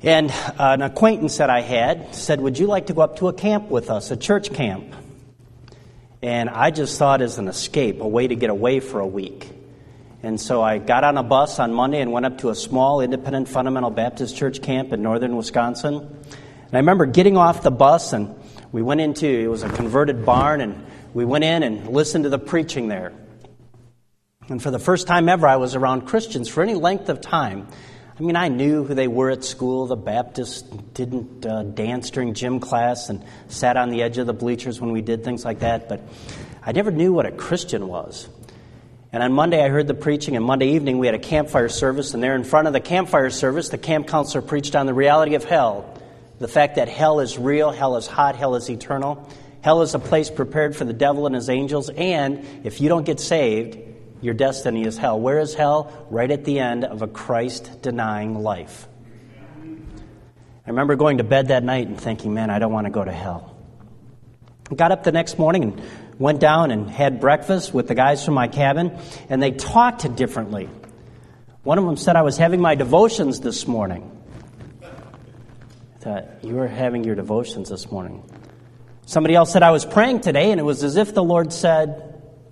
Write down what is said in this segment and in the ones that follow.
And an acquaintance that I had said, would you like to go up to a camp with us, a church camp? And I just thought as an escape, a way to get away for a week. And so I got on a bus on Monday and went up to a small independent fundamental Baptist church camp in northern Wisconsin. And I remember getting off the bus and we went into, it was a converted barn, and we went in and listened to the preaching there. And for the first time ever, I was around Christians for any length of time. I mean, I knew who they were at school. The Baptists didn't dance during gym class and sat on the edge of the bleachers when we did things like that. But I never knew what a Christian was. And on Monday, I heard the preaching. And Monday evening, we had a campfire service. And there in front of the campfire service, the camp counselor preached on the reality of hell. The fact that hell is real, hell is hot, hell is eternal. Hell is a place prepared for the devil and his angels. And if you don't get saved, your destiny is hell. Where is hell? Right at the end of a Christ-denying life. I remember going to bed that night and thinking, man, I don't want to go to hell. I got up the next morning and went down and had breakfast with the guys from my cabin, and they talked differently. One of them said, I was having my devotions this morning. I thought, you were having your devotions this morning. Somebody else said, I was praying today, and it was as if the Lord said,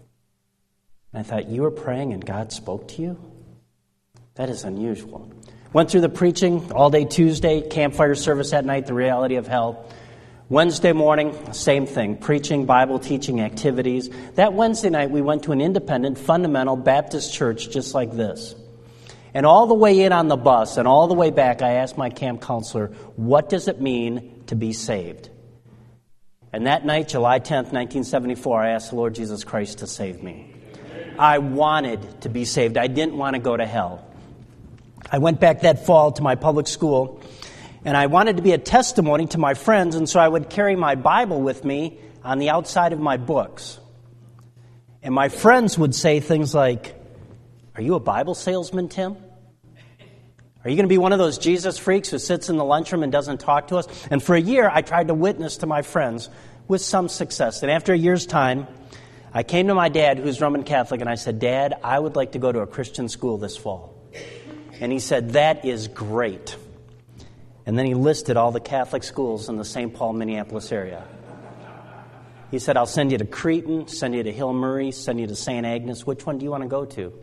and I thought, you were praying and God spoke to you? That is unusual. Went through the preaching all day Tuesday, campfire service at night, the reality of hell. Wednesday morning, same thing, preaching, Bible teaching activities. That Wednesday night, we went to an independent, fundamental Baptist church just like this. And all the way in on the bus and all the way back, I asked my camp counselor, what does it mean to be saved? And that night, July 10th, 1974, I asked the Lord Jesus Christ to save me. I wanted to be saved. I didn't want to go to hell. I went back that fall to my public school, and I wanted to be a testimony to my friends, and so I would carry my Bible with me on the outside of my books. And my friends would say things like, are you a Bible salesman, Tim? Are you going to be one of those Jesus freaks who sits in the lunchroom and doesn't talk to us? And for a year, I tried to witness to my friends with some success. And after a year's time, I came to my dad, who's Roman Catholic, and I said, Dad, I would like to go to a Christian school this fall. And he said, that is great. And then he listed all the Catholic schools in the St. Paul, Minneapolis area. He said, I'll send you to Cretin, send you to Hill Murray, send you to St. Agnes. Which one do you want to go to?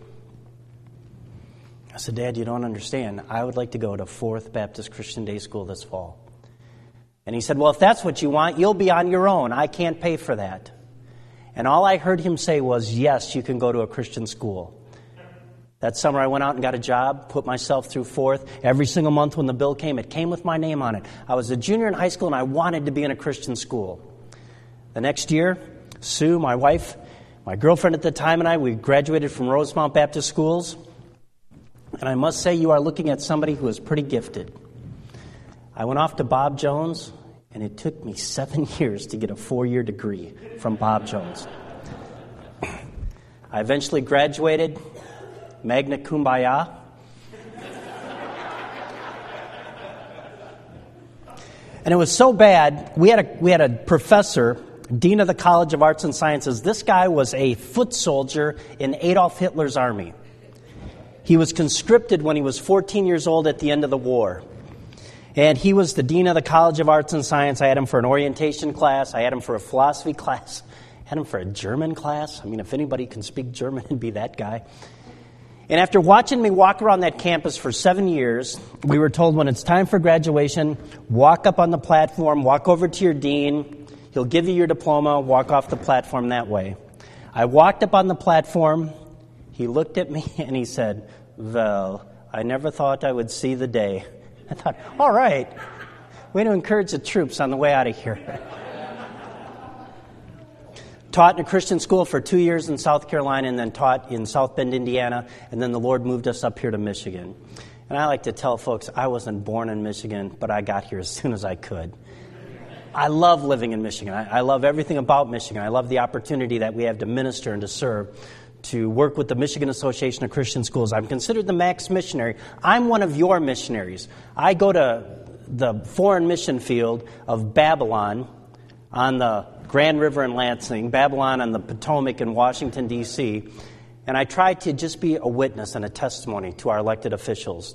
I said, Dad, you don't understand. I would like to go to Fourth Baptist Christian Day School this fall. And he said, well, if that's what you want, you'll be on your own. I can't pay for that. And all I heard him say was, yes, you can go to a Christian school. That summer I went out and got a job, put myself through Fourth. Every single month when the bill came, it came with my name on it. I was a junior in high school and I wanted to be in a Christian school. The next year, Sue, my wife, my girlfriend at the time, and I, we graduated from Rosemount Baptist Schools. And I must say, you are looking at somebody who is pretty gifted. I went off to Bob Jones, and it took me 7 years to get a 4-year degree from Bob Jones. I eventually graduated, magna kumbaya. And it was so bad, we had a professor, dean of the College of Arts and Sciences. This guy was a foot soldier in Adolf Hitler's army. He was conscripted when he was 14 years old at the end of the war. And he was the dean of the College of Arts and Science. I had him for an orientation class. I had him for a philosophy class. I had him for a German class. I mean, if anybody can speak German, it'd be that guy. And after watching me walk around that campus for 7 years, we were told when it's time for graduation, walk up on the platform, walk over to your dean. He'll give you your diploma, walk off the platform that way. I walked up on the platform. He looked at me and he said, well, I never thought I would see the day. I thought, all right, way to encourage the troops on the way out of here. Taught in a Christian school for 2 years in South Carolina and then taught in South Bend, Indiana, and then the Lord moved us up here to Michigan. And I like to tell folks, I wasn't born in Michigan, but I got here as soon as I could. I love living in Michigan. I love everything about Michigan. I love the opportunity that we have to minister and to serve, to work with the Michigan Association of Christian Schools. I'm considered the Max missionary. I'm one of your missionaries. I go to the foreign mission field of Babylon on the Grand River in Lansing, Babylon on the Potomac in Washington, D.C., and I try to just be a witness and a testimony to our elected officials.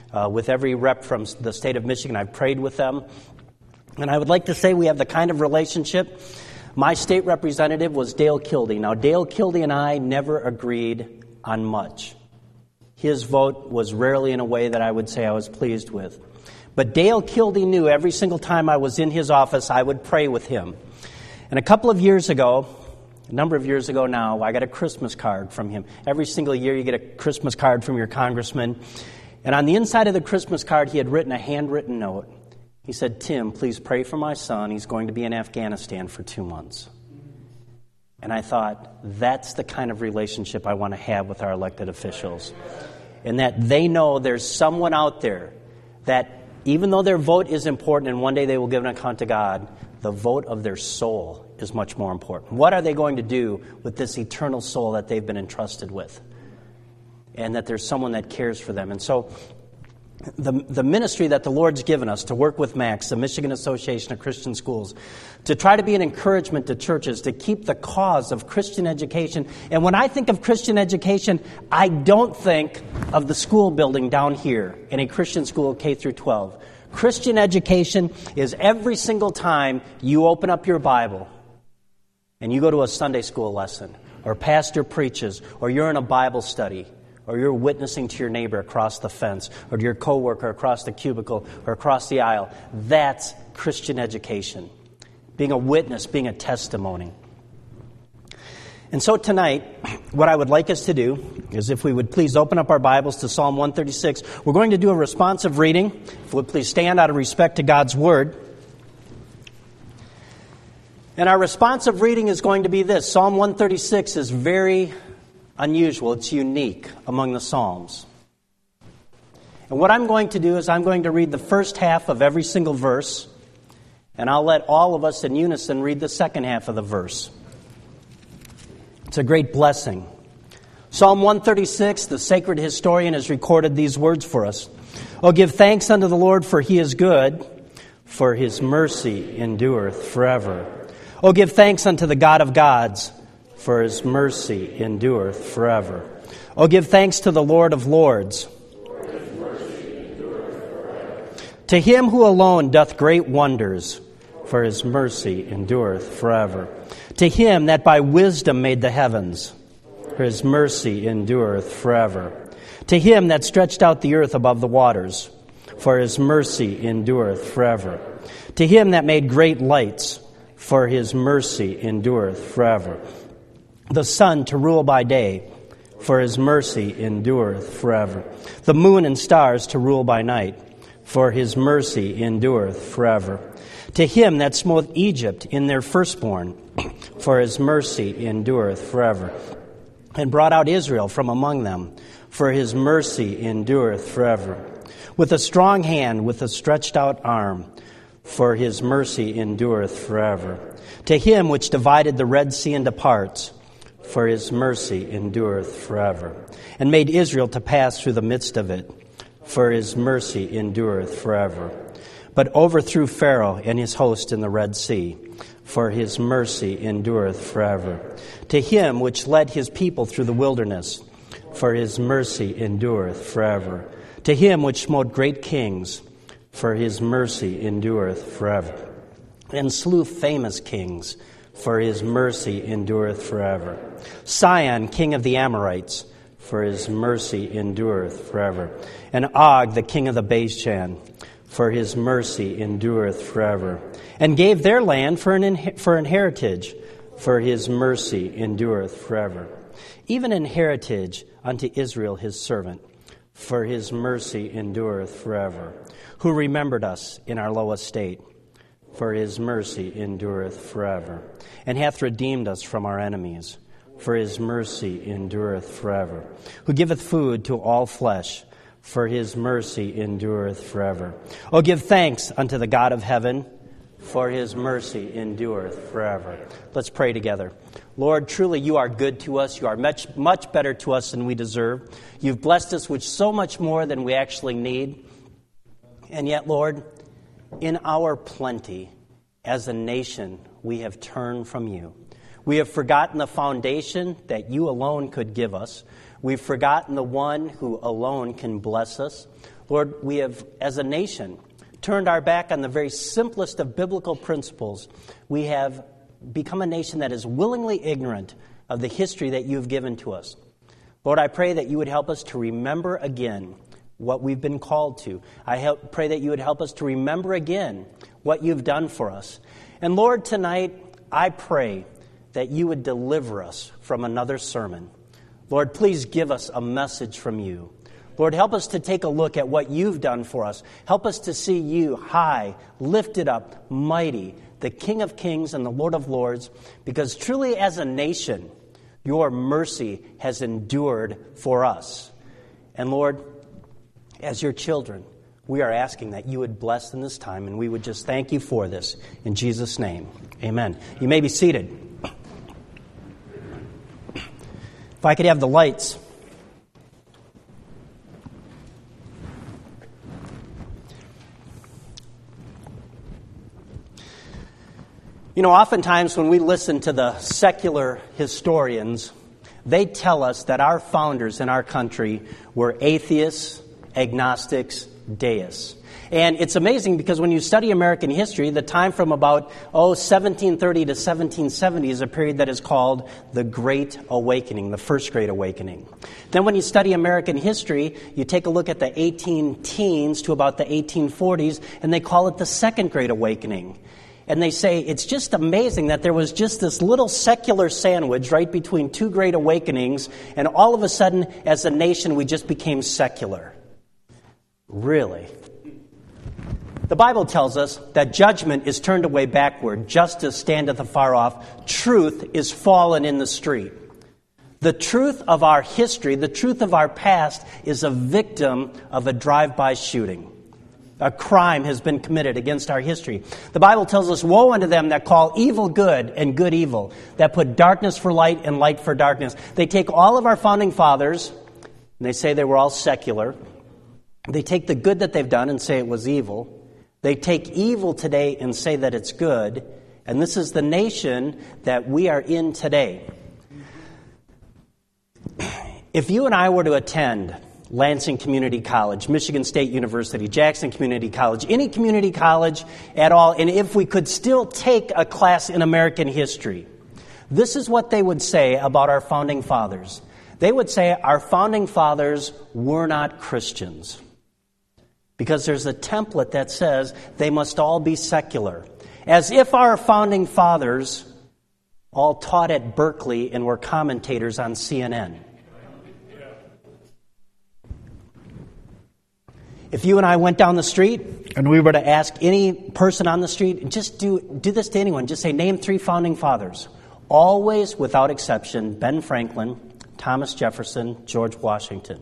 with every rep from the state of Michigan. I've prayed with them. And I would like to say we have the kind of relationship. My state representative was Dale Kildee. Now, Dale Kildee and I never agreed on much. His vote was rarely in a way that I would say I was pleased with. But Dale Kildee knew every single time I was in his office, I would pray with him. And a couple of years ago, a number of years ago now, I got a Christmas card from him. Every single year you get a Christmas card from your congressman. And on the inside of the Christmas card, he had written a handwritten note. He said, "Tim, please pray for my son. He's going to be in Afghanistan for 2 months." And I thought, that's the kind of relationship I want to have with our elected officials. And that they know there's someone out there that, even though their vote is important and one day they will give an account to God, the vote of their soul is much more important. What are they going to do with this eternal soul that they've been entrusted with? And that there's someone that cares for them. And so the ministry that the Lord's given us to work with MACS, the Michigan Association of Christian Schools, to try to be an encouragement to churches, to keep the cause of Christian education. And when I think of Christian education, I don't think of the school building down here in a Christian school K through 12. Christian education is every single time you open up your Bible and you go to a Sunday school lesson, or pastor preaches, or you're in a Bible study, or you're witnessing to your neighbor across the fence, or to your coworker across the cubicle, or across the aisle. That's Christian education. Being a witness, being a testimony. And so tonight, what I would like us to do is, if we would please open up our Bibles to Psalm 136, we're going to do a responsive reading. If we would please stand out of respect to God's Word. And our responsive reading is going to be this. Psalm 136 is very unusual. It's unique among the Psalms. And what I'm going to do is I'm going to read the first half of every single verse, and I'll let all of us in unison read the second half of the verse. It's a great blessing. Psalm 136, the sacred historian has recorded these words for us. "Oh, give thanks unto the Lord, for he is good, for his mercy endureth forever. Oh, give thanks unto the God of gods, for his mercy endureth forever. Oh, give thanks to the Lord of lords. To him who alone doth great wonders, for his mercy endureth forever. To him that by wisdom made the heavens, for his mercy endureth forever. To him that stretched out the earth above the waters, for his mercy endureth forever. To him that made great lights, for his mercy endureth forever. The sun to rule by day, for his mercy endureth forever. The moon and stars to rule by night, for his mercy endureth forever. To him that smote Egypt in their firstborn, for his mercy endureth forever. And brought out Israel from among them, for his mercy endureth forever. With a strong hand, with a stretched out arm, for his mercy endureth forever. To him which divided the Red Sea into parts, for his mercy endureth forever. And made Israel to pass through the midst of it, for his mercy endureth forever. But overthrew Pharaoh and his host in the Red Sea, for his mercy endureth forever. To him which led his people through the wilderness, for his mercy endureth forever. To him which smote great kings, for his mercy endureth forever. And slew famous kings, for his mercy endureth forever. Sihon, king of the Amorites, for his mercy endureth forever. And Og, the king of the Bashan, for his mercy endureth forever. And gave their land for an heritage, for his mercy endureth forever. Even an heritage unto Israel his servant, for his mercy endureth forever. Who remembered us in our low estate, for his mercy endureth forever. And hath redeemed us from our enemies, for his mercy endureth forever. Who giveth food to all flesh, for his mercy endureth forever. O give thanks unto the God of heaven, for his mercy endureth forever. Let's pray together. Lord, truly you are good to us. You are much, much better to us than we deserve. You've blessed us with so much more than we actually need. And yet, Lord, in our plenty, as a nation, we have turned from you. We have forgotten the foundation that you alone could give us. We've forgotten the one who alone can bless us. Lord, we have, as a nation, turned our back on the very simplest of biblical principles. We have become a nation that is willingly ignorant of the history that you've given to us. Lord, I pray that you would help us to remember again what we've been called to. Pray that you would help us to remember again what you've done for us. And Lord, tonight, I pray that you would deliver us from another sermon. Lord, please give us a message from you. Lord, help us to take a look at what you've done for us. Help us to see you high, lifted up, mighty, the King of Kings and the Lord of Lords, because truly as a nation, your mercy has endured for us. And Lord, as your children, we are asking that you would bless in this time, and we would just thank you for this. In Jesus' name, amen. You may be seated. If I could have the lights. You know, oftentimes when we listen to the secular historians, they tell us that our founders in our country were atheists, agnostics, deists. And it's amazing because when you study American history, the time from about 1730 to 1770 is a period that is called the Great Awakening, the First Great Awakening. Then when you study American history, you take a look at the 18-teens to about the 1840s, and they call it the Second Great Awakening. And they say it's just amazing that there was just this little secular sandwich right between two great awakenings, and all of a sudden, as a nation, we just became secular. Really? The Bible tells us that judgment is turned away backward, justice standeth afar off, truth is fallen in the street. The truth of our history, the truth of our past, is a victim of a drive-by shooting. A crime has been committed against our history. The Bible tells us, woe unto them that call evil good and good evil, that put darkness for light and light for darkness. They take all of our founding fathers, and they say they were all secular. They take the good that they've done and say it was evil. They take evil today and say that it's good. And this is the nation that we are in today. If you and I were to attend Lansing Community College, Michigan State University, Jackson Community College, any community college at all, and if we could still take a class in American history, this is what they would say about our founding fathers. They would say our founding fathers were not Christians, because there's a template that says they must all be secular, as if our founding fathers all taught at Berkeley and were commentators on CNN. If you and I went down the street and we were to ask any person on the street, just do this to anyone, just say, name 3 founding fathers. Always, without exception, Ben Franklin, Thomas Jefferson, George Washington.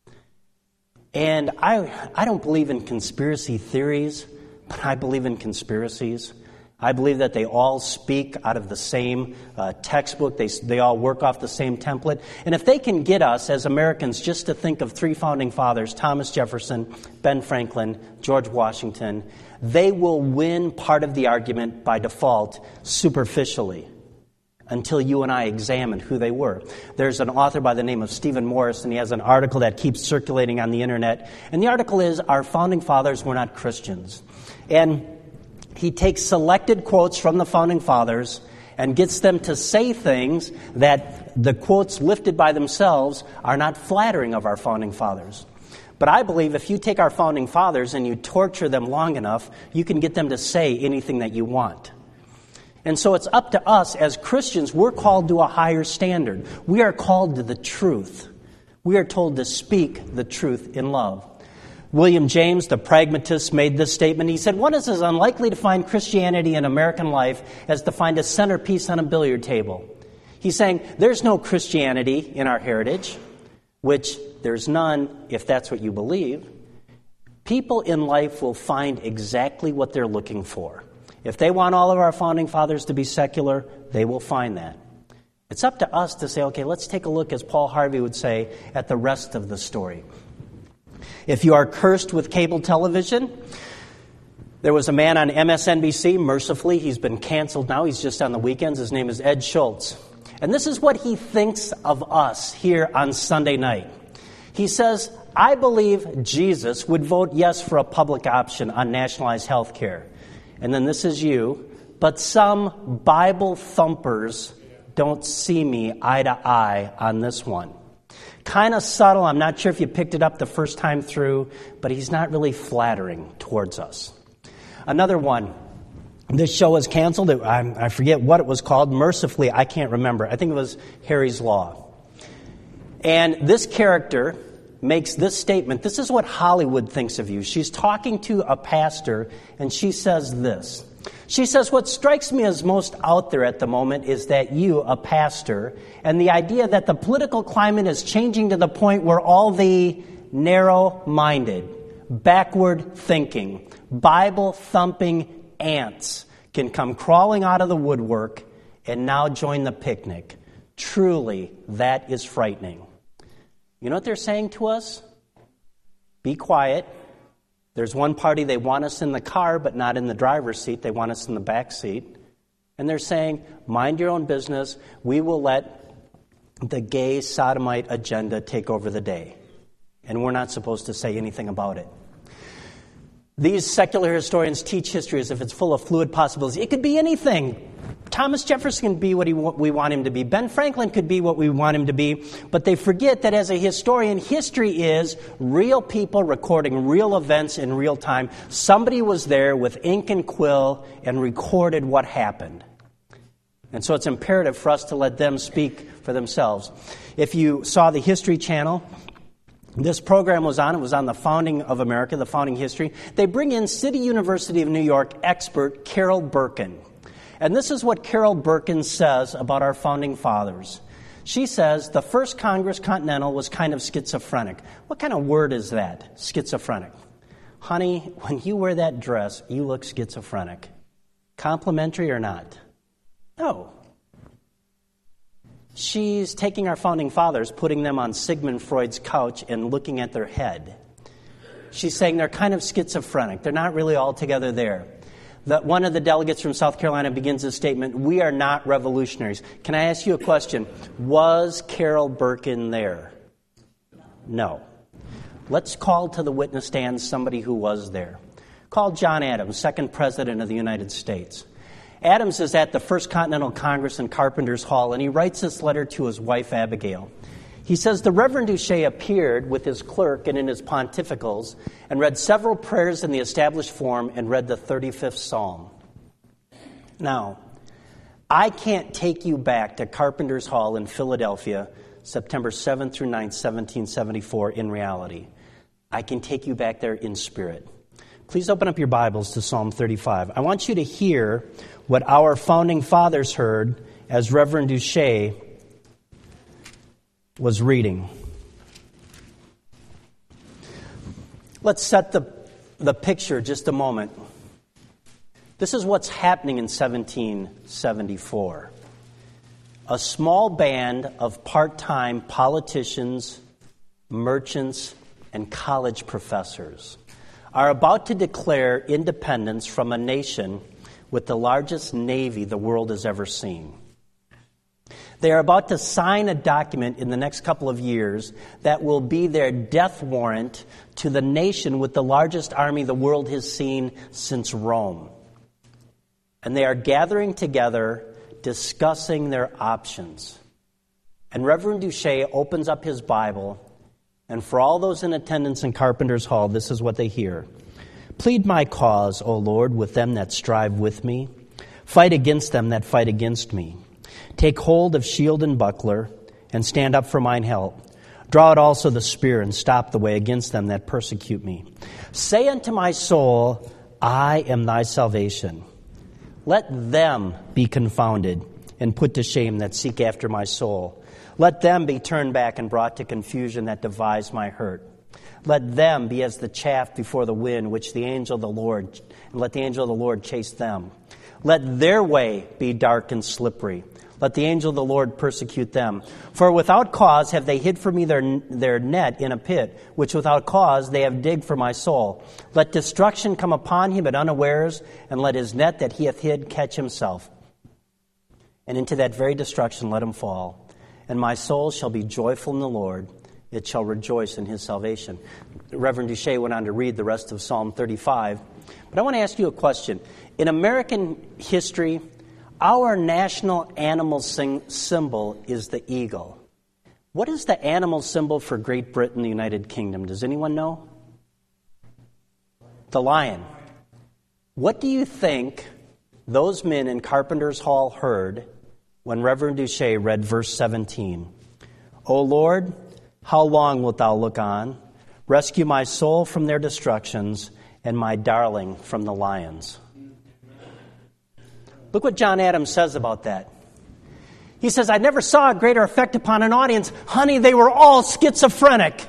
And I don't believe in conspiracy theories, but I believe in conspiracies. I believe that they all speak out of the same textbook. They all work off the same template. And if they can get us as Americans just to think of 3 founding fathers, Thomas Jefferson, Ben Franklin, George Washington, they will win part of the argument by default superficially until you and I examine who they were. There's an author by the name of Stephen Morris, and he has an article that keeps circulating on the internet. And the article is, our founding fathers were not Christians. And he takes selected quotes from the founding fathers and gets them to say things that the quotes lifted by themselves are not flattering of our founding fathers. But I believe if you take our founding fathers and you torture them long enough, you can get them to say anything that you want. And so it's up to us as Christians. We're called to a higher standard. We are called to the truth. We are told to speak the truth in love. William James, the pragmatist, made this statement. He said, one is as unlikely to find Christianity in American life as to find a centerpiece on a billiard table. He's saying there's no Christianity in our heritage, which there's none if that's what you believe. People in life will find exactly what they're looking for. If they want all of our founding fathers to be secular, they will find that. It's up to us to say, okay, let's take a look, as Paul Harvey would say, at the rest of the story. If you are cursed with cable television, there was a man on MSNBC, mercifully, he's been canceled now, he's just on the weekends, his name is Ed Schultz. And this is what he thinks of us here on Sunday night. He says, I believe Jesus would vote yes for a public option on nationalized health care. And then this is you, but some Bible thumpers don't see me eye to eye on this one. Kind of subtle. I'm not sure if you picked it up the first time through, but he's not really flattering towards us. Another one. This show was canceled. I forget what it was called. Mercifully, I can't remember. I think it was Harry's Law. And this character makes this statement. This is what Hollywood thinks of you. She's talking to a pastor, and she says this. She says, what strikes me as most out there at the moment is that you, a pastor, and the idea that the political climate is changing to the point where all the narrow-minded, backward-thinking, Bible-thumping ants can come crawling out of the woodwork and now join the picnic. Truly, that is frightening. You know what they're saying to us? Be quiet. There's one party, they want us in the car, but not in the driver's seat. They want us in the back seat. And they're saying, mind your own business. We will let the gay sodomite agenda take over the day. And we're not supposed to say anything about it. These secular historians teach history as if it's full of fluid possibilities. It could be anything. Thomas Jefferson can be what we want him to be. Ben Franklin could be what we want him to be. But they forget that as a historian, history is real people recording real events in real time. Somebody was there with ink and quill and recorded what happened. And so it's imperative for us to let them speak for themselves. If you saw the History Channel, this program was on. It was on the founding of America, the founding history. They bring in City University of New York expert Carol Birkin. And this is what Carol Birkin says about our founding fathers. She says, the first Congress Continental was kind of schizophrenic. What kind of word is that, schizophrenic? Honey, when you wear that dress, you look schizophrenic. Complimentary or not? No. She's taking our founding fathers, putting them on Sigmund Freud's couch and looking at their head. She's saying they're kind of schizophrenic. They're not really all together there. One of the delegates from South Carolina begins his statement, we are not revolutionaries. Can I ask you a question? Was Carol Birkin there? No. Let's call to the witness stand somebody who was there. Call John Adams, second president of the United States. Adams is at the First Continental Congress in Carpenter's Hall, and he writes this letter to his wife, Abigail. He says, the Reverend Duché appeared with his clerk and in his pontificals and read several prayers in the established form and read the 35th Psalm. Now, I can't take you back to Carpenter's Hall in Philadelphia, September 7th through 9th, 1774, in reality. I can take you back there in spirit. Please open up your Bibles to Psalm 35. I want you to hear what our founding fathers heard as Reverend Duché was reading. Let's set the picture just a moment. This is what's happening in 1774. A small band of part-time politicians, merchants, and college professors are about to declare independence from a nation with the largest navy the world has ever seen. They are about to sign a document in the next couple of years that will be their death warrant to the nation with the largest army the world has seen since Rome. And they are gathering together, discussing their options. And Reverend Duché opens up his Bible, and for all those in attendance in Carpenter's Hall, this is what they hear. Plead my cause, O Lord, with them that strive with me. Fight against them that fight against me. Take hold of shield and buckler, and stand up for mine help. Draw out also the spear, and stop the way against them that persecute me. Say unto my soul, I am thy salvation. Let them be confounded, and put to shame that seek after my soul. Let them be turned back and brought to confusion that devise my hurt. Let them be as the chaff before the wind, which the angel of the Lord, and let the angel of the Lord chase them. Let their way be dark and slippery. Let the angel of the Lord persecute them. For without cause have they hid for me their net in a pit, which without cause they have digged for my soul. Let destruction come upon him at unawares, and let his net that he hath hid catch himself. And into that very destruction let him fall. And my soul shall be joyful in the Lord, it shall rejoice in his salvation. Reverend Duché went on to read the rest of Psalm 35. But I want to ask you a question. In American history, our national animal symbol is the eagle. What is the animal symbol for Great Britain, the United Kingdom? Does anyone know? The lion. What do you think those men in Carpenter's Hall heard when Reverend Duché read verse 17? O Lord, how long wilt thou look on? Rescue my soul from their destructions and my darling from the lions. Look what John Adams says about that. He says, I never saw a greater effect upon an audience. Honey, they were all schizophrenic.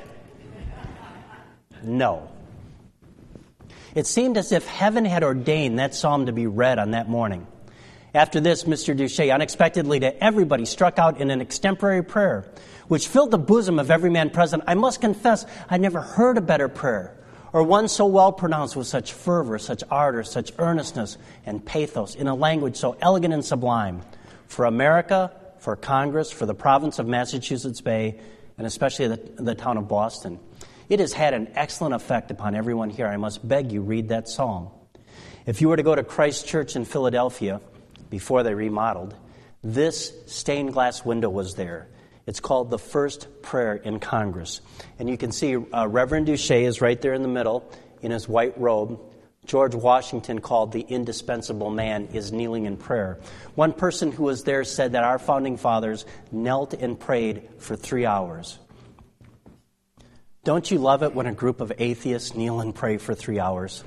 No. It seemed as if heaven had ordained that psalm to be read on that morning. After this, Mr. Duché unexpectedly to everybody struck out in an extemporary prayer, which filled the bosom of every man present. I must confess, I never heard a better prayer, or one so well pronounced with such fervor, such ardor, such earnestness and pathos, in a language so elegant and sublime, for America, for Congress, for the province of Massachusetts Bay, and especially the town of Boston. It has had an excellent effect upon everyone here. I must beg you, read that psalm. If you were to go to Christ Church in Philadelphia, before they remodeled, this stained glass window was there. It's called the First Prayer in Congress. And you can see Reverend Duché is right there in the middle in his white robe. George Washington, called the indispensable man, is kneeling in prayer. One person who was there said that our founding fathers knelt and prayed for 3 hours. Don't you love it when a group of atheists kneel and pray for 3 hours?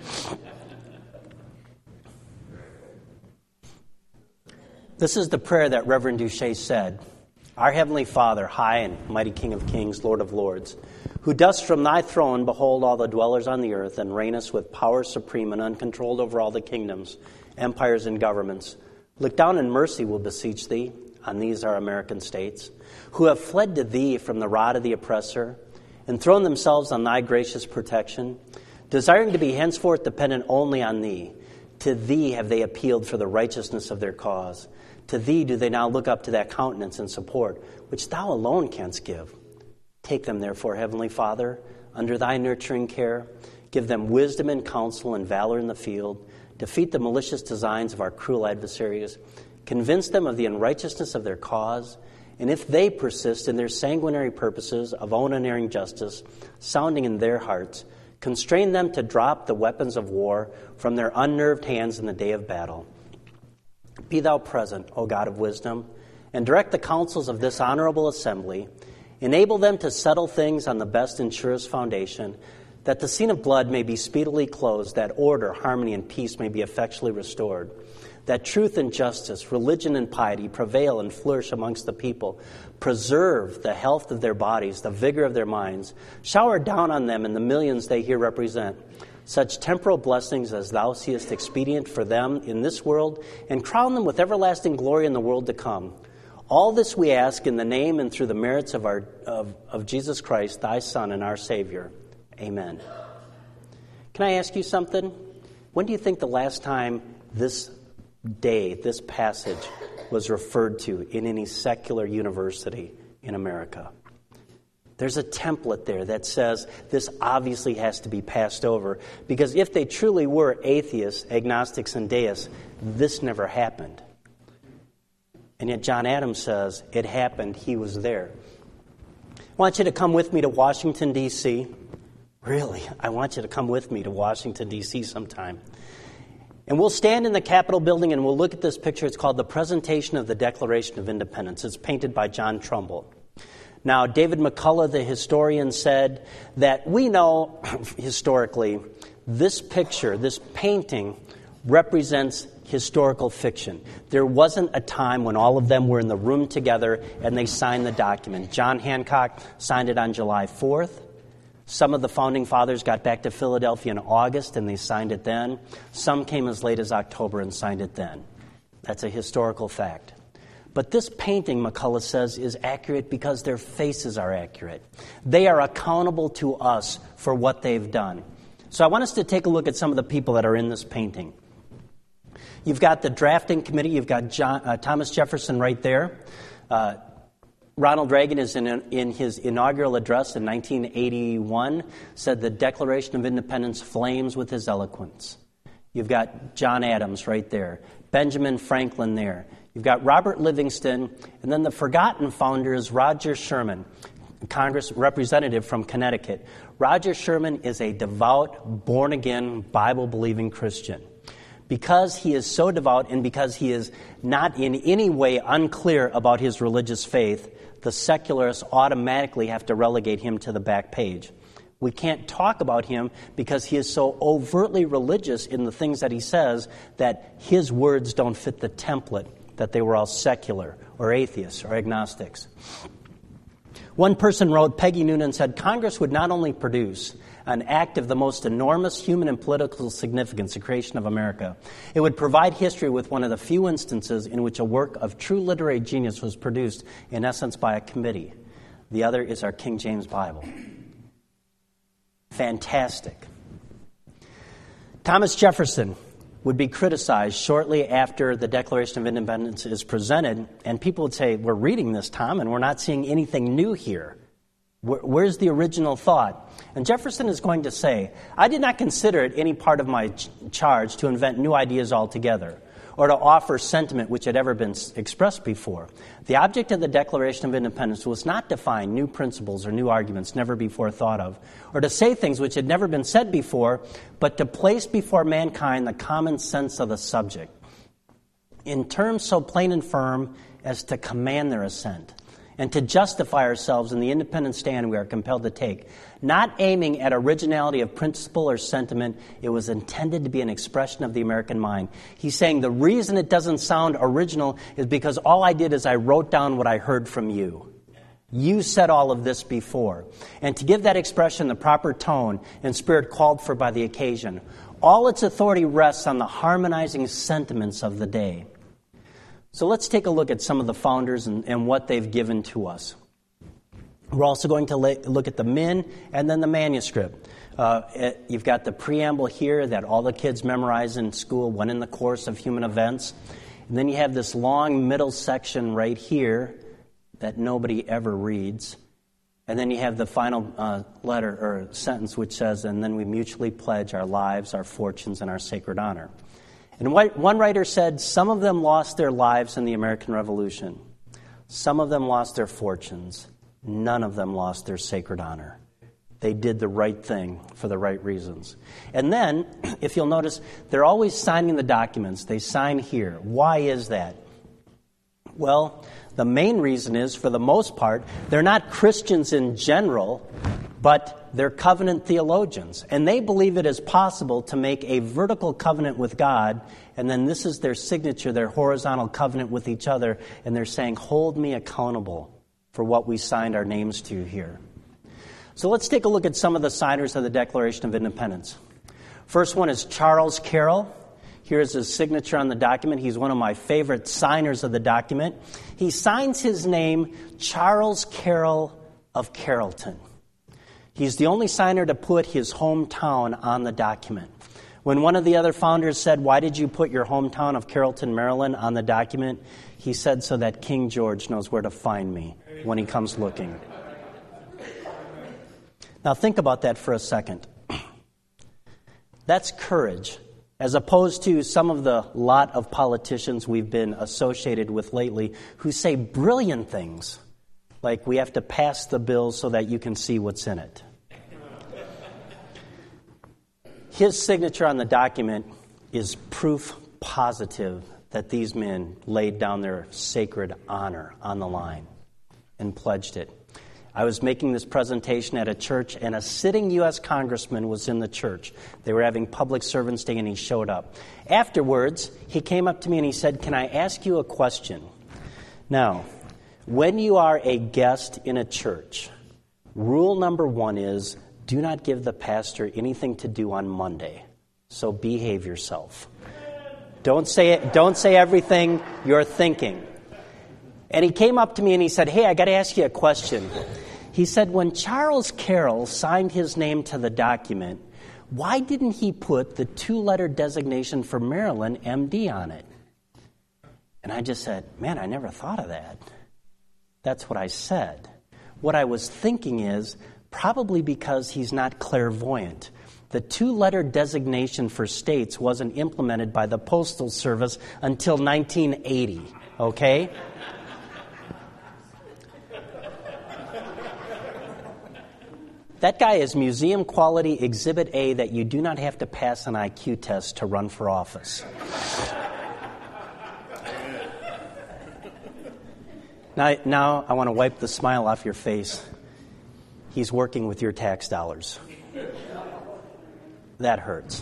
This is the prayer that Reverend Duché said. Our Heavenly Father, high and mighty King of kings, Lord of lords, who dost from thy throne behold all the dwellers on the earth, and reignest with power supreme and uncontrolled over all the kingdoms, empires, and governments, look down in mercy, we'll beseech thee, on these our American states, who have fled to thee from the rod of the oppressor, and thrown themselves on thy gracious protection, desiring to be henceforth dependent only on thee. To thee have they appealed for the righteousness of their cause. To thee do they now look up to that countenance and support, which thou alone canst give. Take them, therefore, Heavenly Father, under thy nurturing care. Give them wisdom and counsel and valor in the field. Defeat the malicious designs of our cruel adversaries. Convince them of the unrighteousness of their cause. And if they persist in their sanguinary purposes of own unerring justice, sounding in their hearts, constrain them to drop the weapons of war from their unnerved hands in the day of battle. Be thou present, O God of wisdom, and direct the counsels of this honorable assembly. Enable them to settle things on the best and surest foundation, that the scene of blood may be speedily closed, that order, harmony, and peace may be effectually restored, that truth and justice, religion and piety prevail and flourish amongst the people. Preserve the health of their bodies, the vigor of their minds. Shower down on them and the millions they here represent such temporal blessings as thou seest expedient for them in this world, and crown them with everlasting glory in the world to come. All this we ask in the name and through the merits of Jesus Christ, thy Son and our Savior. Amen. Can I ask you something? When do you think the last time this day, this passage, was referred to in any secular university in America? There's a template there that says this obviously has to be passed over, because if they truly were atheists, agnostics, and deists, this never happened. And yet John Adams says it happened, he was there. I want you to come with me to Washington, D.C. Really, I want you to come with me to Washington, D.C. sometime. And we'll stand in the Capitol building and we'll look at this picture. It's called The Presentation of the Declaration of Independence. It's painted by John Trumbull. Now, David McCullough, the historian, said that we know historically this picture, this painting, represents historical fiction. There wasn't a time when all of them were in the room together and they signed the document. John Hancock signed it on July 4th. Some of the founding fathers got back to Philadelphia in August and they signed it then. Some came as late as October and signed it then. That's a historical fact. But this painting, McCullough says, is accurate because their faces are accurate. They are accountable to us for what they've done. So I want us to take a look at some of the people that are in this painting. You've got the drafting committee. You've got Thomas Jefferson right there. Ronald Reagan is in his inaugural address in 1981 said the Declaration of Independence flames with his eloquence. You've got John Adams right there, Benjamin Franklin there. You've got Robert Livingston, and then the forgotten founder is Roger Sherman, Congress representative from Connecticut. Roger Sherman is a devout, born-again, Bible-believing Christian. Because he is so devout and because he is not in any way unclear about his religious faith, the secularists automatically have to relegate him to the back page. We can't talk about him because he is so overtly religious in the things that he says that his words don't fit the template that they were all secular or atheists or agnostics. One person wrote, Peggy Noonan said, Congress would not only produce an act of the most enormous human and political significance, the creation of America, it would provide history with one of the few instances in which a work of true literary genius was produced, in essence, by a committee. The other is our King James Bible. Fantastic. Thomas Jefferson would be criticized shortly after the Declaration of Independence is presented, and people would say, we're reading this, Tom, and we're not seeing anything new here. Where's the original thought? And Jefferson is going to say, I did not consider it any part of my charge to invent new ideas altogether, or to offer sentiment which had ever been expressed before. The object of the Declaration of Independence was not to find new principles or new arguments never before thought of, or to say things which had never been said before, but to place before mankind the common sense of the subject, in terms so plain and firm as to command their assent, and to justify ourselves in the independent stand we are compelled to take. Not aiming at originality of principle or sentiment, it was intended to be an expression of the American mind. He's saying the reason it doesn't sound original is because all I did is I wrote down what I heard from you. You said all of this before. And to give that expression the proper tone and spirit called for by the occasion, all its authority rests on the harmonizing sentiments of the day. So let's take a look at some of the founders and what they've given to us. We're also going to look at the Min and then the manuscript. You've got the preamble here that all the kids memorize in school, one in the course of human events. And then you have this long middle section right here that nobody ever reads. And then you have the final letter or sentence which says, and then we mutually pledge our lives, our fortunes, and our sacred honor. And one writer said, some of them lost their lives in the American Revolution. Some of them lost their fortunes. None of them lost their sacred honor. They did the right thing for the right reasons. And then, if you'll notice, they're always signing the documents. They sign here. Why is that? Well, the main reason is, for the most part, they're not Christians in general, but they're covenant theologians. And they believe it is possible to make a vertical covenant with God, and then this is their signature, their horizontal covenant with each other, and they're saying, hold me accountable for what we signed our names to here. So let's take a look at some of the signers of the Declaration of Independence. First one is Charles Carroll. Here's his signature on the document. He's one of my favorite signers of the document. He signs his name Charles Carroll of Carrollton. He's the only signer to put his hometown on the document. When one of the other founders said, why did you put your hometown of Carrollton, Maryland on the document? He said, so that King George knows where to find me when he comes looking. Now think about that for a second. That's courage, as opposed to some of the lot of politicians we've been associated with lately who say brilliant things, like we have to pass the bill so that you can see what's in it. His signature on the document is proof positive that these men laid down their sacred honor on the line and pledged it. I was making this presentation at a church, and a sitting U.S. congressman was in the church. They were having public servants' day, and he showed up. Afterwards, he came up to me and he said, can I ask you a question? Now, when you are a guest in a church, rule number one is do not give the pastor anything to do on Monday. So behave yourself. Don't say everything you're thinking. And he came up to me and he said, hey, I got to ask you a question. He said, when Charles Carroll signed his name to the document, why didn't he put the two-letter designation for Maryland, MD, on it? And I just said, man, I never thought of that. That's what I said. What I was thinking is, probably because he's not clairvoyant. The 2-letter designation for states wasn't implemented by the Postal Service until 1980, okay? That guy is museum quality Exhibit A that you do not have to pass an IQ test to run for office. Now I want to wipe the smile off your face. He's working with your tax dollars. That hurts.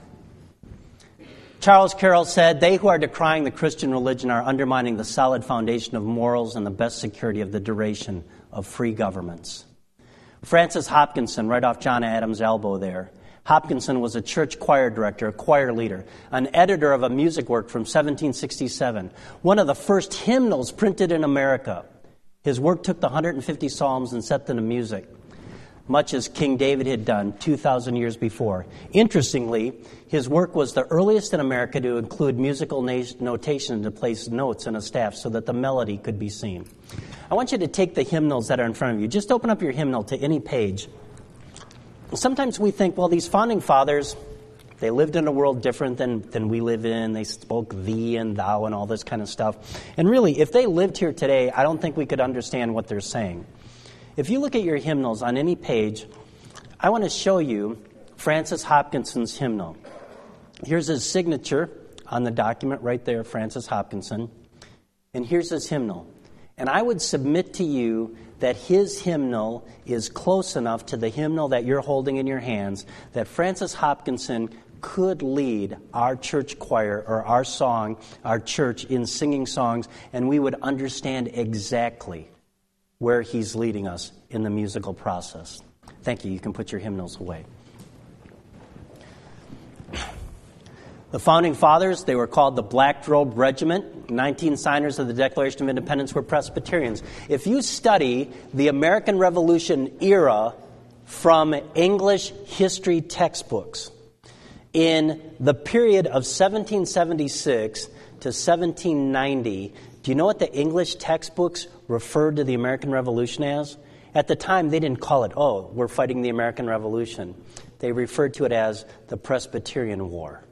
Charles Carroll said, "They who are decrying the Christian religion are undermining the solid foundation of morals and the best security of the duration of free governments." Francis Hopkinson, right off John Adams' elbow there. Hopkinson was a church choir director, a choir leader, an editor of a music work from 1767, one of the first hymnals printed in America. His work took the 150 Psalms and set them to music, much as King David had done 2,000 years before. Interestingly, his work was the earliest in America to include musical notation to place notes in a staff so that the melody could be seen. I want you to take the hymnals that are in front of you. Just open up your hymnal to any page. Sometimes we think, well, these founding fathers, they lived in a world different than we live in. They spoke thee and thou and all this kind of stuff. And really, if they lived here today, I don't think we could understand what they're saying. If you look at your hymnals on any page, I want to show you Francis Hopkinson's hymnal. Here's his signature on the document right there, Francis Hopkinson. And here's his hymnal. And I would submit to you that his hymnal is close enough to the hymnal that you're holding in your hands that Francis Hopkinson could lead our church choir or our song, our church, in singing songs, and we would understand exactly where he's leading us in the musical process. Thank you. You can put your hymnals away. The founding fathers, they were called the Black Robe Regiment. 19 signers of the Declaration of Independence were Presbyterians. If you study the American Revolution era from English history textbooks, in the period of 1776 to 1790, do you know what the English textbooks referred to the American Revolution as? At the time, they didn't call it, oh, we're fighting the American Revolution. They referred to it as the Presbyterian War.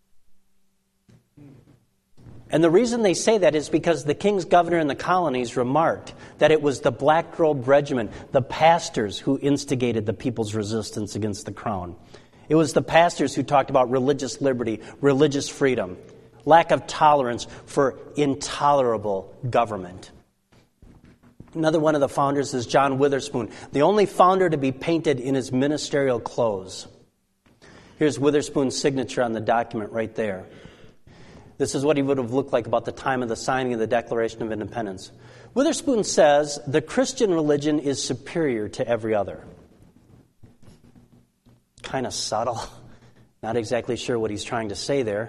And the reason they say that is because the king's governor in the colonies remarked that it was the Black Robe Regiment, the pastors, who instigated the people's resistance against the crown. It was the pastors who talked about religious liberty, religious freedom, lack of tolerance for intolerable government. Another one of the founders is John Witherspoon, the only founder to be painted in his ministerial clothes. Here's Witherspoon's signature on the document right there. This is what he would have looked like about the time of the signing of the Declaration of Independence. Witherspoon says the Christian religion is superior to every other. Kind of subtle. Not exactly sure what he's trying to say there.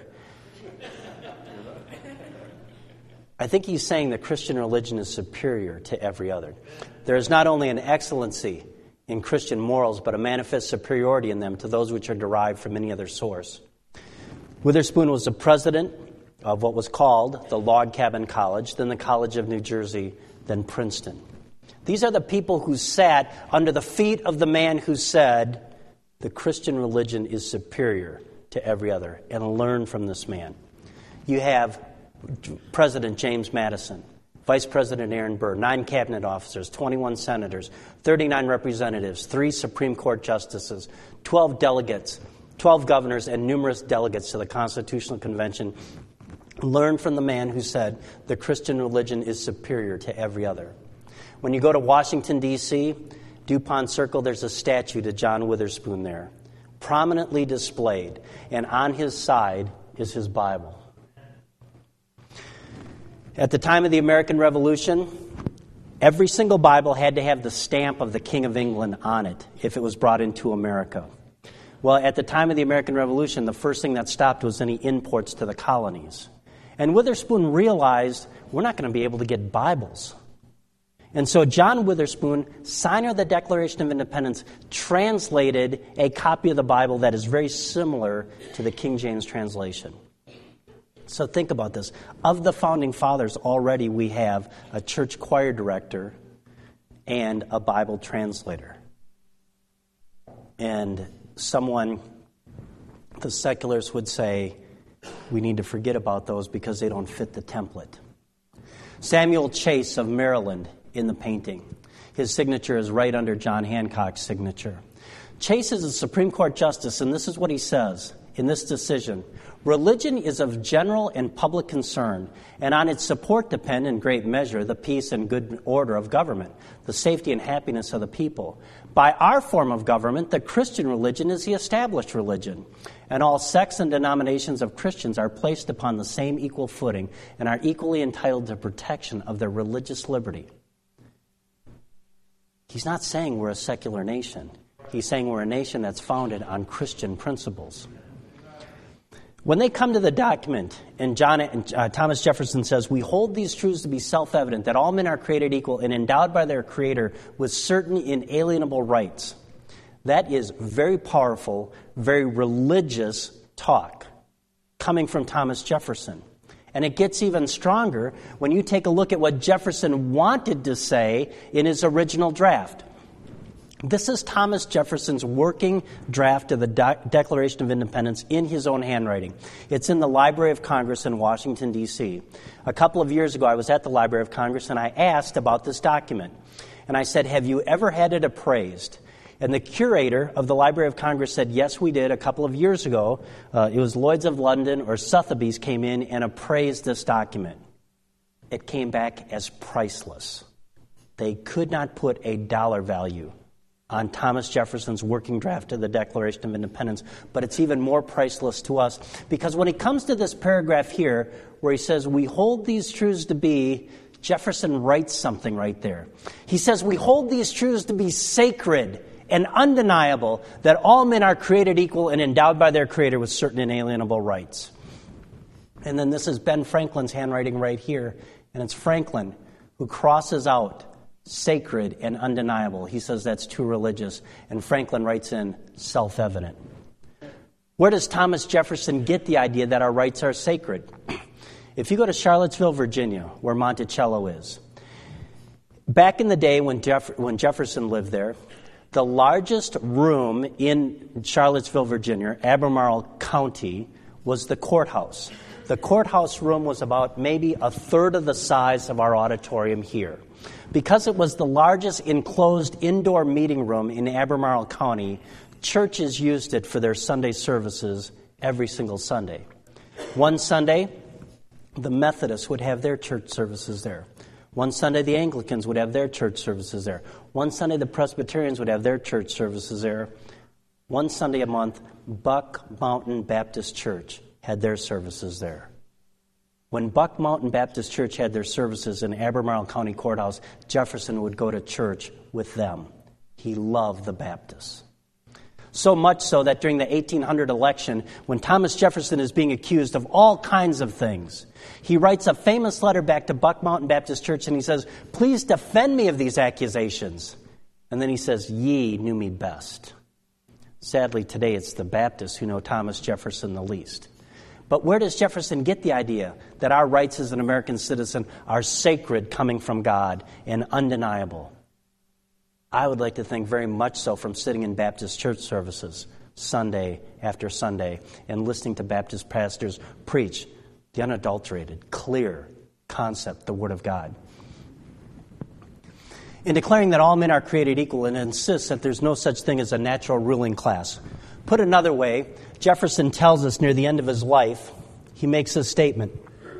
I think he's saying the Christian religion is superior to every other. There is not only an excellency in Christian morals, but a manifest superiority in them to those which are derived from any other source. Witherspoon was the president of what was called the Log Cabin College, then the College of New Jersey, then Princeton. These are the people who sat under the feet of the man who said, the Christian religion is superior to every other, and learn from this man. You have President James Madison, Vice President Aaron Burr, 9 cabinet officers, 21 senators, 39 representatives, 3 Supreme Court justices, 12 delegates, 12 governors, and numerous delegates to the Constitutional Convention. Learn from the man who said the Christian religion is superior to every other. When you go to Washington, D.C., DuPont Circle, there's a statue to John Witherspoon there, prominently displayed, and on his side is his Bible. At the time of the American Revolution, every single Bible had to have the stamp of the King of England on it if it was brought into America. Well, at the time of the American Revolution, the first thing that stopped was any imports to the colonies. And Witherspoon realized we're not going to be able to get Bibles. And so John Witherspoon, signer of the Declaration of Independence, translated a copy of the Bible that is very similar to the King James translation. So think about this. Of the Founding Fathers, already we have a church choir director and a Bible translator. And someone, the secularists would say, we need to forget about those because they don't fit the template. Samuel Chase of Maryland in the painting. His signature is right under John Hancock's signature. Chase is a Supreme Court justice, and this is what he says in this decision. Religion is of general and public concern, and on its support depend in great measure the peace and good order of government, the safety and happiness of the people. By our form of government, the Christian religion is the established religion, and all sects and denominations of Christians are placed upon the same equal footing and are equally entitled to protection of their religious liberty. He's not saying we're a secular nation. He's saying we're a nation that's founded on Christian principles. When they come to the document, and Thomas Jefferson says, we hold these truths to be self-evident, that all men are created equal and endowed by their Creator with certain inalienable rights. That is very powerful, very religious talk coming from Thomas Jefferson. And it gets even stronger when you take a look at what Jefferson wanted to say in his original draft. This is Thomas Jefferson's working draft of the Declaration of Independence in his own handwriting. It's in the Library of Congress in Washington, D.C. A couple of years ago, I was at the Library of Congress, and I asked about this document. And I said, have you ever had it appraised? And the curator of the Library of Congress said, yes, we did a couple of years ago. It was Lloyd's of London or Sotheby's came in and appraised this document. It came back as priceless. They could not put a dollar value on Thomas Jefferson's working draft of the Declaration of Independence, but it's even more priceless to us because when he comes to this paragraph here where he says, we hold these truths to be, Jefferson writes something right there. He says, we hold these truths to be sacred and undeniable, that all men are created equal and endowed by their Creator with certain inalienable rights. And then this is Ben Franklin's handwriting right here, and it's Franklin who crosses out sacred and undeniable. He says that's too religious, and Franklin writes in self-evident. Where does Thomas Jefferson get the idea that our rights are sacred? If you go to Charlottesville, Virginia, where Monticello is, back in the day when Jefferson lived there, the largest room in Charlottesville, Virginia, Albemarle County, was the courthouse. The courthouse room was about maybe a third of the size of our auditorium here. Because it was the largest enclosed indoor meeting room in Albemarle County, churches used it for their Sunday services every single Sunday. One Sunday, the Methodists would have their church services there. One Sunday, the Anglicans would have their church services there. One Sunday, the Presbyterians would have their church services there. One Sunday a month, Buck Mountain Baptist Church had their services there. When Buck Mountain Baptist Church had their services in Albemarle County Courthouse, Jefferson would go to church with them. He loved the Baptists. So much so that during the 1800 election, when Thomas Jefferson is being accused of all kinds of things, he writes a famous letter back to Buck Mountain Baptist Church and he says, please defend me of these accusations. And then he says, ye knew me best. Sadly, today it's the Baptists who know Thomas Jefferson the least. But where does Jefferson get the idea that our rights as an American citizen are sacred, coming from God, and undeniable? I would like to think very much so from sitting in Baptist church services Sunday after Sunday and listening to Baptist pastors preach the unadulterated, clear concept, the Word of God. In declaring that all men are created equal and insists that there's no such thing as a natural ruling class. Put another way, Jefferson tells us near the end of his life, he makes a statement.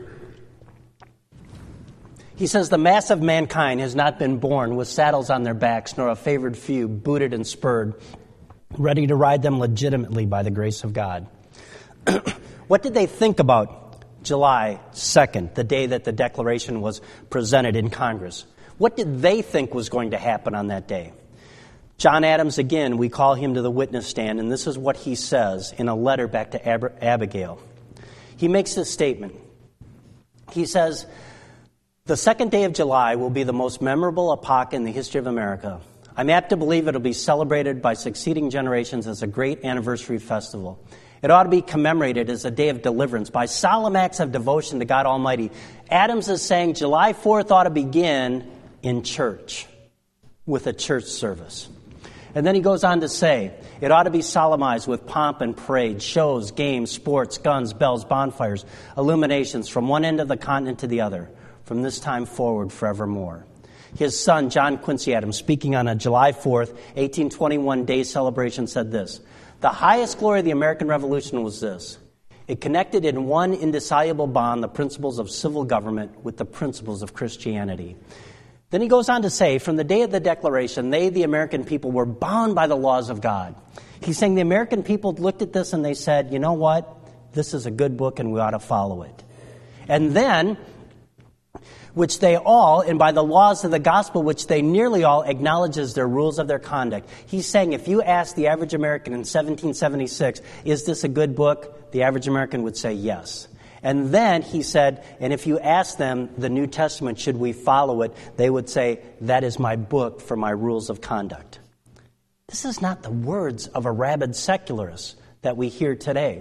He says, the mass of mankind has not been born with saddles on their backs, nor a favored few, booted and spurred, ready to ride them legitimately by the grace of God. What did they think about July 2nd, the day that the Declaration was presented in Congress? What did they think was going to happen on that day? John Adams, again, we call him to the witness stand, and this is what he says in a letter back to Abigail. He makes this statement. He says, the second day of July will be the most memorable epoch in the history of America. I'm apt to believe it will be celebrated by succeeding generations as a great anniversary festival. It ought to be commemorated as a day of deliverance by solemn acts of devotion to God Almighty. Adams is saying July 4th ought to begin in church, with a church service. And then he goes on to say, it ought to be solemnized with pomp and parade, shows, games, sports, guns, bells, bonfires, illuminations from one end of the continent to the other, from this time forward forevermore. His son, John Quincy Adams, speaking on a July 4th, 1821 day celebration, said this: the highest glory of the American Revolution was this: it connected in one indissoluble bond the principles of civil government with the principles of Christianity. Then he goes on to say, from the day of the Declaration, they, the American people, were bound by the laws of God. He's saying the American people looked at this and they said, you know what? This is a good book and we ought to follow it. And then, which they all, and by the laws of the gospel, which they nearly all acknowledge as their rules of their conduct. He's saying if you ask the average American in 1776, is this a good book? The average American would say yes. And then he said, and if you ask them the New Testament, should we follow it? They would say, that is my book for my rules of conduct. This is not the words of a rabid secularist that we hear today.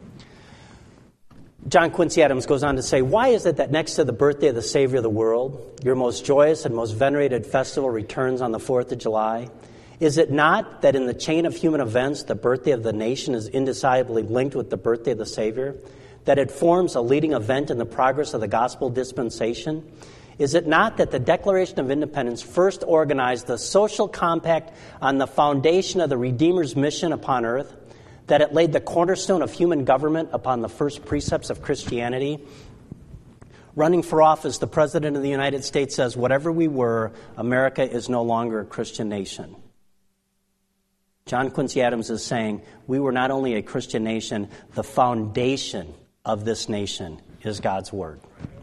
John Quincy Adams goes on to say, why is it that next to the birthday of the Savior of the world, your most joyous and most venerated festival returns on the 4th of July? Is it not that in the chain of human events, the birthday of the nation is indissolubly linked with the birthday of the Savior? That it forms a leading event in the progress of the gospel dispensation? Is it not that the Declaration of Independence first organized the social compact on the foundation of the Redeemer's mission upon earth? That it laid the cornerstone of human government upon the first precepts of Christianity? Running for office, the President of the United States says, whatever we were, America is no longer a Christian nation. John Quincy Adams is saying, we were not only a Christian nation, the foundation of this nation is God's Word.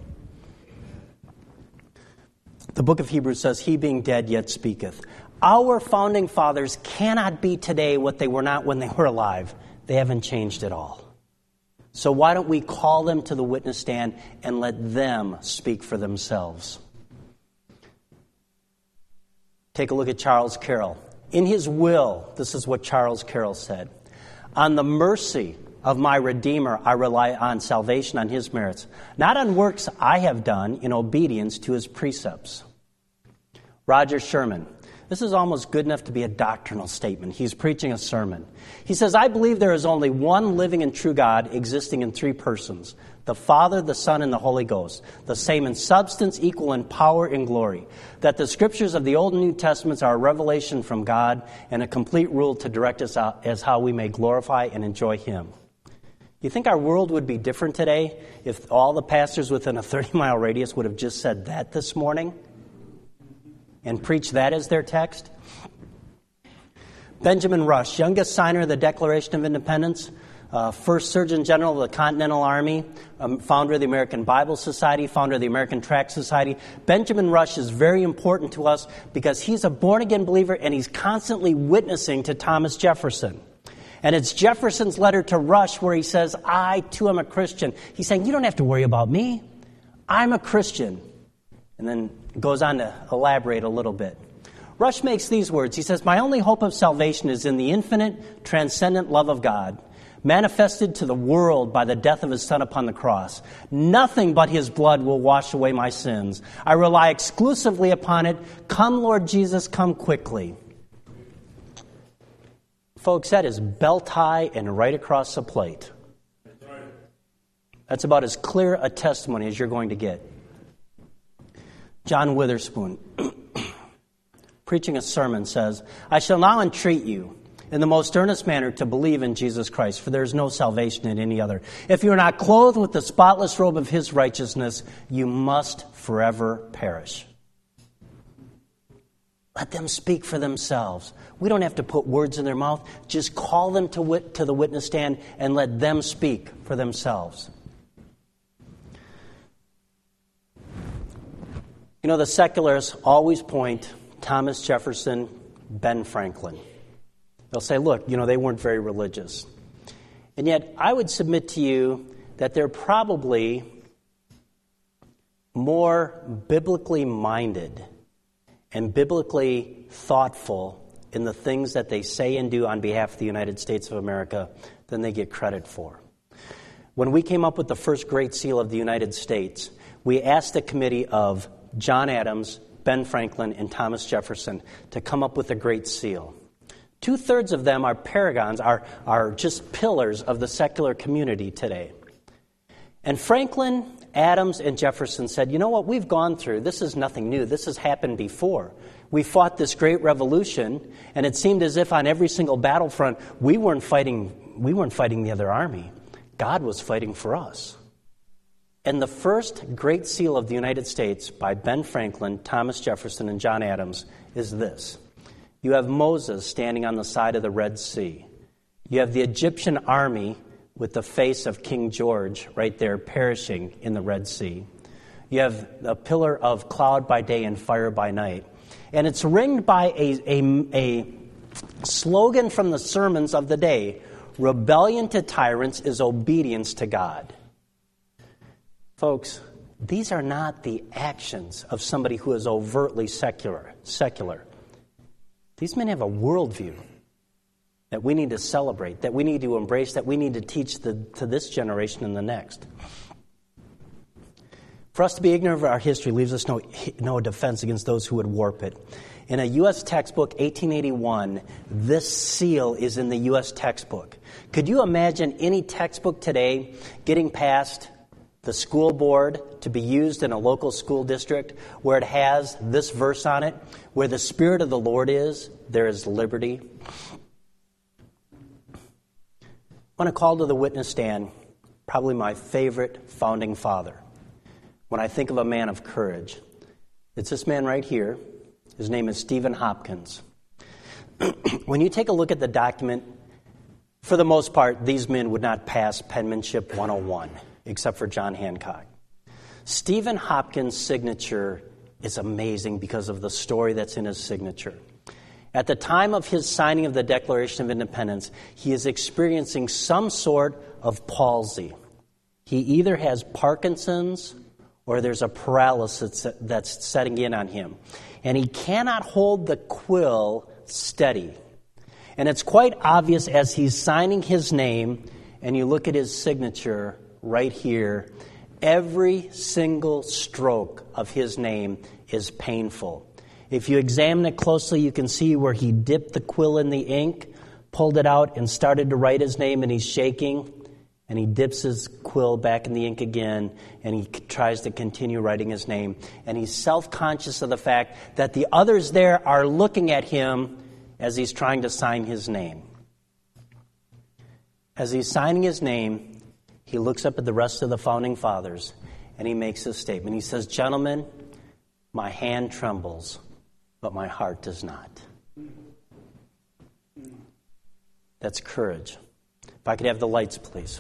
The book of Hebrews says, he being dead yet speaketh. Our founding fathers cannot be today what they were not when they were alive. They haven't changed at all. So why don't we call them to the witness stand and let them speak for themselves? Take a look at Charles Carroll. In his will, this is what Charles Carroll said: on the mercy of my Redeemer, I rely on salvation on his merits, not on works I have done in obedience to his precepts. Roger Sherman. This is almost good enough to be a doctrinal statement. He's preaching a sermon. He says, I believe there is only one living and true God existing in three persons: the Father, the Son, and the Holy Ghost, the same in substance, equal in power and glory. That the Scriptures of the Old and New Testaments are a revelation from God and a complete rule to direct us as how we may glorify and enjoy Him. You think our world would be different today if all the pastors within a 30-mile radius would have just said that this morning and preached that as their text? Benjamin Rush, youngest signer of the Declaration of Independence, first Surgeon General of the Continental Army, founder of the American Bible Society, founder of the American Tract Society. Benjamin Rush is very important to us because he's a born-again believer and he's constantly witnessing to Thomas Jefferson. And it's Jefferson's letter to Rush where he says, I too am a Christian. He's saying, you don't have to worry about me. I'm a Christian. And then goes on to elaborate a little bit. Rush makes these words. He says, my only hope of salvation is in the infinite, transcendent love of God, manifested to the world by the death of His Son upon the cross. Nothing but His blood will wash away my sins. I rely exclusively upon it. Come, Lord Jesus, come quickly. Folks, that is belt high and right across the plate. That's about as clear a testimony as you're going to get. John Witherspoon, preaching a sermon, says, I shall now entreat you in the most earnest manner to believe in Jesus Christ, for there is no salvation in any other. If you are not clothed with the spotless robe of His righteousness, you must forever perish. Let them speak for themselves. We don't have to put words in their mouth. Just call them to the witness stand and let them speak for themselves. You know, the secularists always point Thomas Jefferson, Ben Franklin. They'll say, look, they weren't very religious. And yet, I would submit to you that they're probably more biblically minded and biblically thoughtful in the things that they say and do on behalf of the United States of America than they get credit for. When we came up with the first Great Seal of the United States, we asked a committee of John Adams, Ben Franklin, and Thomas Jefferson to come up with a Great Seal. 2/3 of them are paragons, are just pillars of the secular community today. And Franklin, Adams, and Jefferson said, you know what we've gone through? This is nothing new. This has happened before. We fought this great revolution, and it seemed as if on every single battlefront, we weren't fighting the other army. God was fighting for us. And the first Great Seal of the United States by Ben Franklin, Thomas Jefferson, and John Adams is this. You have Moses standing on the side of the Red Sea. You have the Egyptian army with the face of King George right there perishing in the Red Sea. You have a pillar of cloud by day and fire by night. And it's ringed by a slogan from the sermons of the day, rebellion to tyrants is obedience to God. Folks, these are not the actions of somebody who is overtly secular. These men have a worldview that we need to celebrate, that we need to embrace, that we need to teach to this generation and the next. For us to be ignorant of our history leaves us no defense against those who would warp it. In a U.S. textbook, 1881, this seal is in the U.S. textbook. Could you imagine any textbook today getting past the school board to be used in a local school district where it has this verse on it, where the Spirit of the Lord is, there is liberty? I want to call to the witness stand probably my favorite founding father. When I think of a man of courage, it's this man right here. His name is Stephen Hopkins. When you take a look at the document, for the most part, these men would not pass Penmanship 101, except for John Hancock. Stephen Hopkins' signature is amazing because of the story that's in his signature. At the time of his signing of the Declaration of Independence, he is experiencing some sort of palsy. He either has Parkinson's or there's a paralysis that's setting in on him. And he cannot hold the quill steady. And it's quite obvious as he's signing his name, and you look at his signature right here, every single stroke of his name is painful. If you examine it closely, you can see where he dipped the quill in the ink, pulled it out, and started to write his name, and he's shaking. And he dips his quill back in the ink again, and he tries to continue writing his name. And he's self-conscious of the fact that the others there are looking at him as he's trying to sign his name. As he's signing his name, he looks up at the rest of the founding fathers, and he makes this statement. He says, "Gentlemen, my hand trembles, but my heart does not." That's courage. If I could have the lights, please.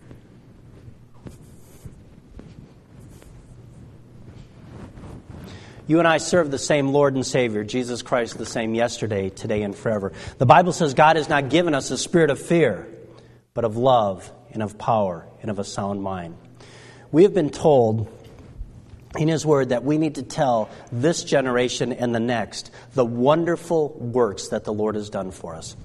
You and I serve the same Lord and Savior, Jesus Christ, the same yesterday, today, and forever. The Bible says God has not given us a spirit of fear, but of love and of power and of a sound mind. We have been told in His Word that we need to tell this generation and the next the wonderful works that the Lord has done for us.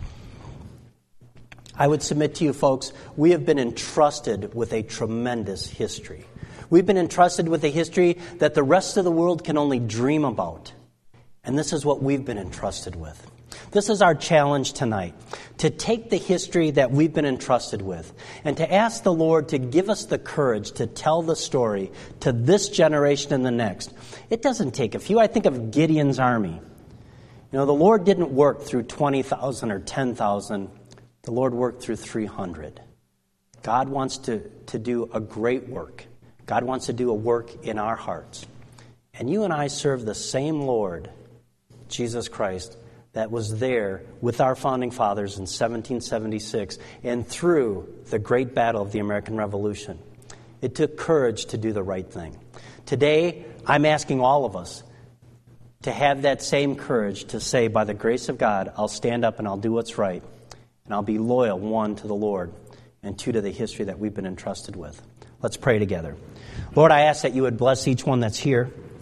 I would submit to you, folks, we have been entrusted with a tremendous history. We've been entrusted with a history that the rest of the world can only dream about. And this is what we've been entrusted with. This is our challenge tonight, to take the history that we've been entrusted with and to ask the Lord to give us the courage to tell the story to this generation and the next. It doesn't take a few. I think of Gideon's army. You know, the Lord didn't work through 20,000 or 10,000. The Lord worked through 300. God wants to do a great work. God wants to do a work in our hearts. And you and I serve the same Lord, Jesus Christ, that was there with our founding fathers in 1776 and through the great battle of the American Revolution. It took courage to do the right thing. Today, I'm asking all of us to have that same courage to say, by the grace of God, I'll stand up and I'll do what's right. And I'll be loyal, one, to the Lord, and two, to the history that we've been entrusted with. Let's pray together. Lord, I ask that you would bless each one that's here.